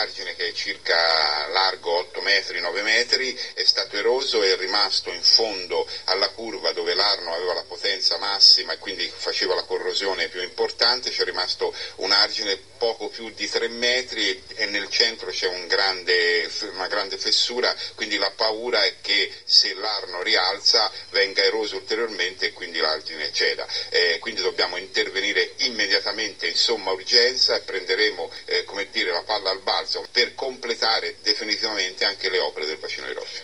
l'argine, che è circa largo 8 metri, 9 metri, è stato eroso e è rimasto in fondo alla curva dove l'Arno aveva la potenza massima e quindi faceva la corrosione più importante. C'è rimasto un argine poco più di 3 metri e nel centro c'è una grande fessura, quindi la paura è che se l'Arno rialza venga eroso ulteriormente e quindi l'argine ceda. Quindi dobbiamo intervenire immediatamente in somma urgenza e prenderemo la palla al balzo per completare definitivamente anche le opere del bacino di roccia.